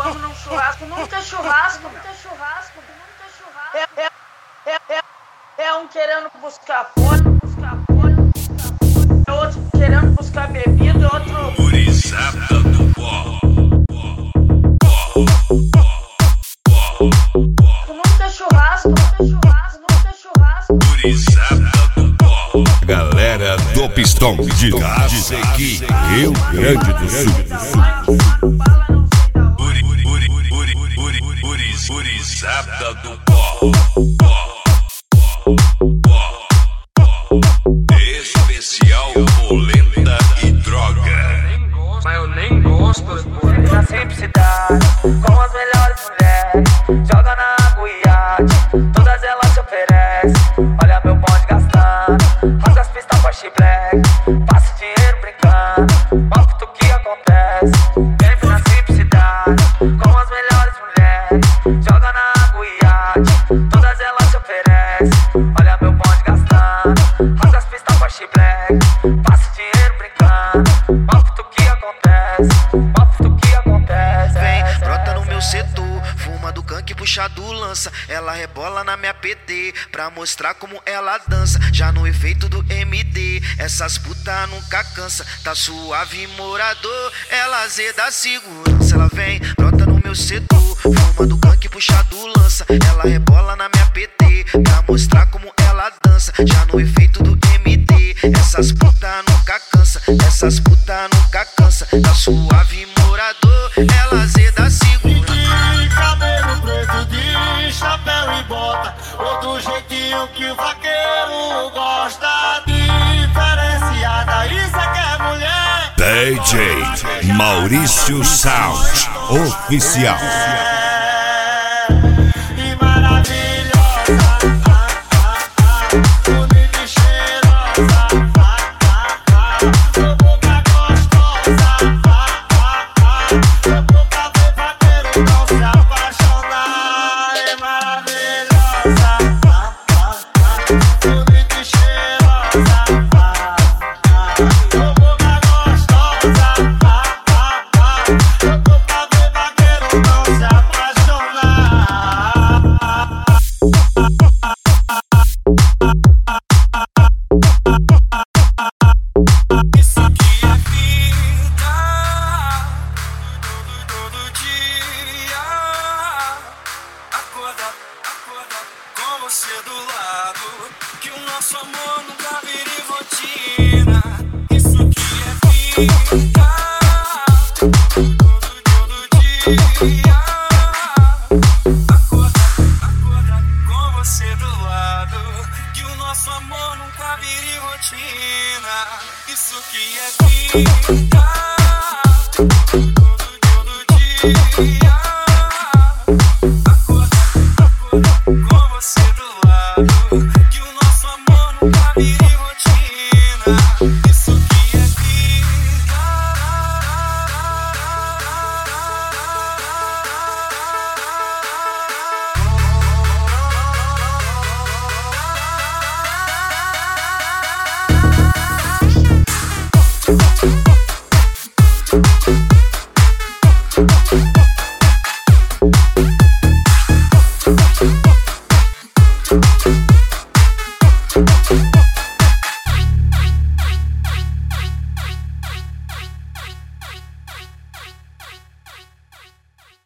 vamos num churrasco, nunca é churrasco, nunca é churrasco, nunca é churrasco. É um querendo buscar fone, é outro querendo buscar bebida, outro... Gurizada do pó. Nunca é churrasco, nunca é churrasco, nunca é churrasco. Gurizada do pó. Galera do Pistão de Cacequi, Rio Grande do Sul. Gurizada do pó. Especial polenta e droga. Mas eu nem gosto. Na simplicidade, com as melhores mulheres, joga na água e iate, todas elas se oferecem. Olha meu bonde gastando, rasga as pistas com a X-Black, passa o dinheiro brincando, mostra o que acontece. Vive na simplicidade, com as melhores mulheres, joga na água e iate, todas elas se oferecem. Olha meu bonde gastando, rasga as pistas com a X-Black, passa o dinheiro brincando, mostra o que acontece. Vem, brota no meu setor, fuma do canque, puxa do lança. Ela rebola na minha PT, pra mostrar como ela dança. Já no efeito do MD, essas putas nunca cansa. Tá suave, morador, ela zeda a segurança. Ela vem, brota no meu setor, fuma do canque, puxa do lança. Ela rebola na minha PT, pra mostrar como ela dança. Já no efeito do MD, essas putas nunca cansa. Essas putas nunca cansa. Tá suave, morador, ela zeda a segurança. De cabelo preto, de chapéu e bota, ou do jeitinho que o vaqueiro gosta. Diferenciada, isso é que é mulher. DJ Maurício Sound Oficial. E maravilhosa, bonita e cheirosa, sua boca gostosa, sua boca vê vaqueiro não se apaixonar. É maravilhosa, bonita e cheirosa, sua boca gostosa, sua boca vê vaqueiro não se apaixonar. Isso aqui é vida, todo dia. Acorda com você do lado, que o nosso amor nunca vire rotina. Isso aqui é vida, todo dia. Acorda com você do lado, que o nosso amor nunca vire rotina. Isso que é vida.